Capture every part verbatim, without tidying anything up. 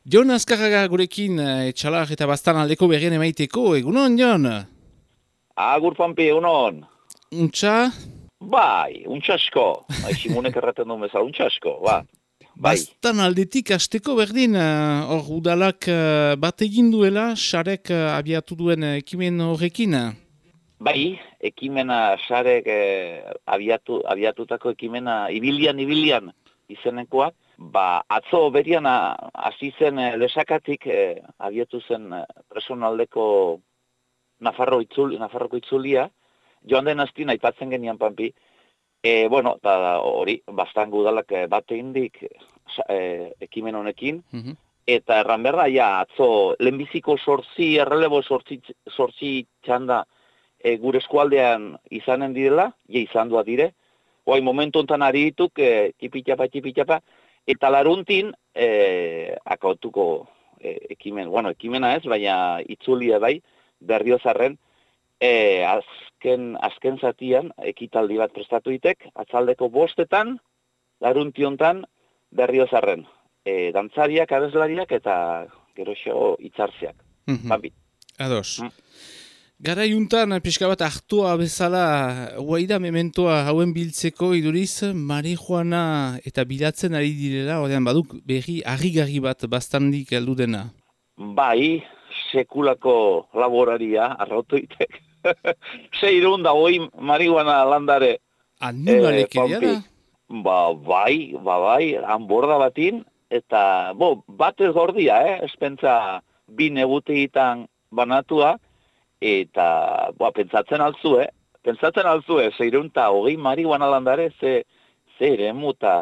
Jon Azkarraga gurekin eh, etxalar eta bastan aldeko berrien emaiteko, egunon, Jon? Agur Pampi, egunon. Untxa? Bai, untxasko. Bai, Simonek erraten duen bezala, untxasko, ba. Bai. Bastan aldetik asteko berdin, eh, hor udalak eh, bat egin duela, sarek eh, abiatu duen eh, ekimen horrekin. Bai, ekimena sarek eh, abiatu, abiatutako ekimena ibilian, ibilian izenekoak. Ba, atzo berian hasi zen eh, lesakatik eh, abiatu zen eh, personaldeko Nafarro itzuli, Nafarroko itzulia, joan den astin aipatzen genian Pampi, e, bueno, eta hori, bastango udalak eh, bat egindik eh, ekimen honekin, Mhm. eta erran berda, ja, atzo, lehenbiziko sortzi, errelebo sortzi, sortzi txanda e, gure eskualdean izanen direla, ja izan doa dire, oai momentu ontan ari dituk, e, tipitapa, tipitapa, eta laruntin, e, akautuko e, ekimen, bueno, ekimena ez, baina itzulia bai, Berriozarren, e, azken, azken zatian, ekitaldi bat prestatu ditek, atzaldeko bostetan, laruntiontan, Berriozarren. E, dantzariak, abeslariak eta geroxo itzartzeak. Mhm. Bambi. Ados. Mm. Garaiuntan, pixka bat hartua bezala, guaida mementoa hauen biltzeko iduriz, marihuana eta bilatzen ari direla, ordean baduk berri harrigarri bat bastandik heldu dena. Bai, sekulako laboraria, arrautu itek. Seirun da hoi marihuana landare. Animalekeria da? Ba, bai, ba, bai, hanborda batin, eta, bo, bat ez gordia, eh? Espentza bi negutegitan banatua, eta, boa, pentsatzen alzu, eh? Pentsatzen alzu, eh? Seirun eta hogei marihuana landare, ze, ze ere muta.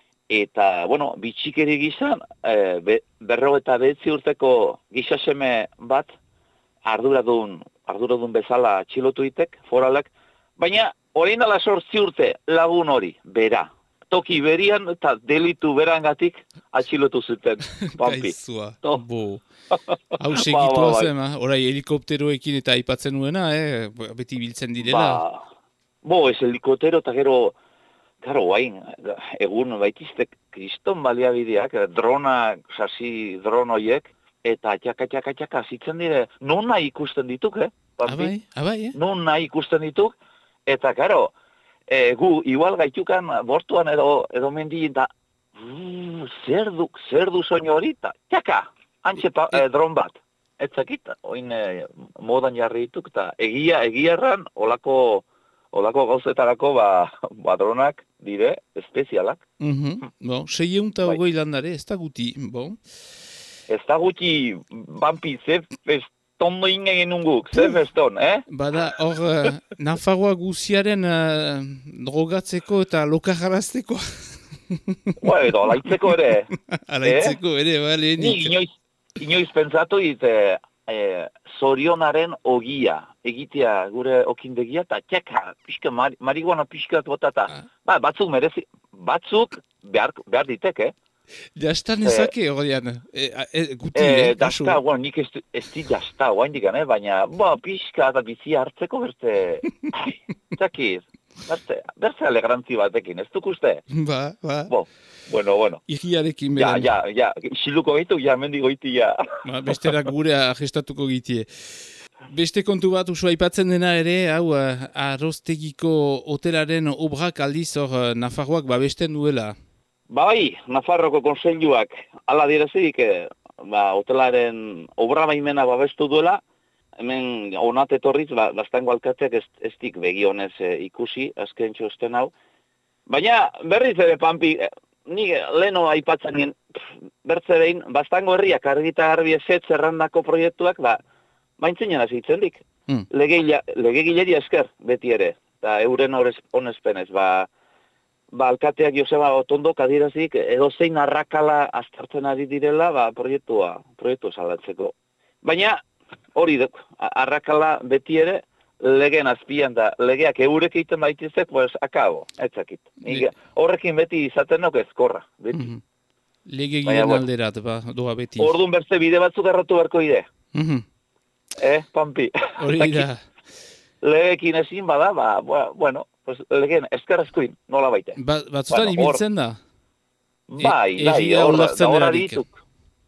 Eta, bueno, bitxikeri gizan, e, be, berro eta behetzi urteko gixaseme bat arduradun, arduradun bezala txilotu itek, foralak, baina orain dela sortzi urte lagun hori, bera. Toki berian eta delitu berangatik atxilotu zuten, Pampi. Gaizua, To. bo. Hau Ba, segitua ba, bai. zen, orai helikopteroekin eta aipatzen nuena, eh? Beti biltzen direla. Ba, bo, ez helikotero eta gero, Karo, guain, egun baitiztek kriston baliabideak, drona, sasi dron hoiek, eta txaka, txaka, txaka, zitzen dire, non nahi ikusten dituk, eh? Pampi? Abai, abai, eh? Non nahi ikusten dituk, eta karo, e, gu, igual gaitukan bortuan edo, edo mendien, eta mm, zer du, zer du soinu hori, eta txaka, antxe pa, e, dron bat. Ez zakit, oin e, modan jarri dituk, eta egia, egia erran, olako, olako gauzetarako, ba, ba dronak, dire, espezialak. Mhm. Bo, seieun eta Bai. hogei landare, ez da guti, bo. Ez da gutxi, Bampi, ze festondo ingen guk, ze feston, eh? Bada, hor, uh, Nafarroa guziaren uh, drogatzeko eta lokarrarazteko. Ba, edo, alaitzeko ere. Alaitzeko, ere, ba, Ni lehenik. inoiz, inoiz pentsatu dit, eh, eh, zorionaren ogia, egitea gure okindegia, eta txeka, pixka, mar, marihuana pixka botata. Ah. Ba, batzuk merezi, batzuk behar, behar ditek, eh? Jastan ezake, ordean. E, e, guti, Eh, eh? kasu. dasta, bueno, nik ez, ez dit dasta, guain digan, eh? Baina, ba, pixka eta bizi hartzeko berte, ai, txakiz, berte, berte alegrantzi batekin, ez duk uste? Ba, ba. Bo, bueno, bueno. Irriarekin Ja, beren. ja, ja, xiluko behitu, ja, mendi goiti, ja. Ba, besterak gure arrestatuko gitie. Beste kontu bat usua aipatzen dena ere, hau, uh, arrostegiko hotelaren obrak aldiz hor uh, Nafarroak babesten duela. Ba bai, Nafarroko konseiluak ala direzik, eh, ba, hotelaren obra baimena babestu duela, hemen onat etorriz, ba, bastango alkateak ez, ez dik begionez eh, ikusi, azken txosten hau. Baina berriz ere, Pampi, eh, nik leno aipatzen nien, bertze behin, bastango herriak argita garbi ezetz errandako proiektuak, ba, baintzinen hasi itzen dik. Hmm. Legeila, legegileri esker, beti ere, eta euren honezpenez, ba, ba, alkateak Joseba Otondo kadirazik edo zein arrakala aztertzen ari direla, ba, proiektua, proiektu salatzeko. Baina, hori duk, arrakala beti ere, legeen azpian da, legeak eurek egiten baitizek, pues, akabo, etzakit. Le- Horrekin beti izaten nok ezkorra, beti. Mhm. Lege Baina, giren bueno. alderat, ba, doa beti. Orduan berze bide batzuk erratu beharko ide, Mhm. eh, Pampi? Hori da. Legeekin ezin bada, ba, ba, bueno, pues, legeen eskerrezkoin, nola baite. Ba, batzutan Bueno, hor- ibiltzen da. Bai, E- bai, egia hor, ulertzen da hor delarik. adituk.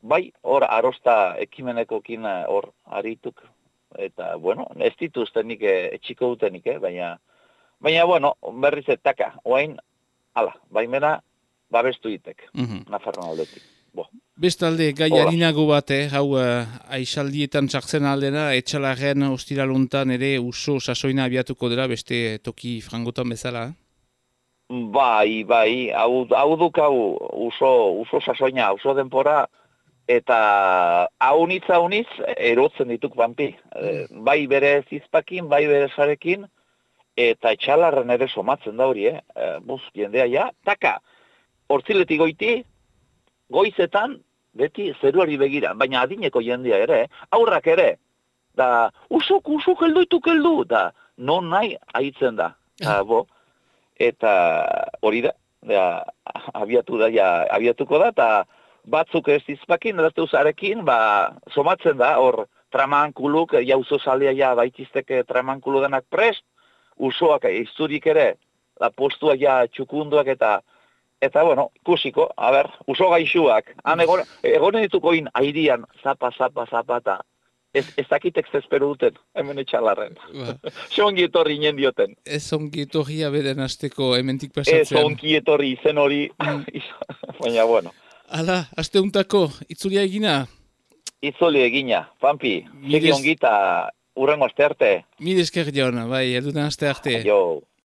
bai, hor arosta ekimenekokin hor arituk. Eta, bueno, ez dituztenik etxiko dutenik, eh? baina, baina, bueno, berriz etaka, oain, ala, baimena, babestu ditek, Mhm. Nafarroan aldetik. Bo. Bestalde, gai Hola. harinago bat, eh? hau uh, aisaldietan txartzen aldena, etxalaren ostiraluntan ere uso sasoina abiatuko dela, beste toki frangotan bezala. Eh? Bai, bai, hau, hau duk hau uso, uso sasoina, uso denpora, eta haunitz haunitz erotzen dituk banpi. E, bai bere zizpakin, bai bere sarekin, eta etxalarren ere somatzen da hori, eh? E, buz, jendea ja, taka, hortziletik goiti, goizetan, beti zeruari begira, baina adineko jendea ere, eh? Aurrak ere, da, usuk, usuk, heldu ituk heldu, da, non nahi haitzen da, da, bo, eta hori da, da, abiatu da, ja, abiatuko da, eta batzuk ez izpakin, erazte usarekin, ba, somatzen da, hor, tramankuluk, jauzo salea ja, baitizteke tramankulu denak prest, usoak izturik ere, da, postuak ja, txukunduak eta, eta, bueno, ikusiko, a ber, uso gaixuak, han egon, egonen dituko in, airean, zapa, zapa, zapa, eta, ez, ez dakitek zespero duten, hemen etxalarren. Ba. Se ongi etorri inen dioten. Ez ongi etorria beden hasteko hementik Ez pasatzen. ongi etorri izen hori, baina, bueno. Hala, asteuntako, itzulia egina, Itzoli egina, Pampi, Mires- segi ongi eta urrengo aste arte. mil esker jauna, bai, elduten aste arte. Jo.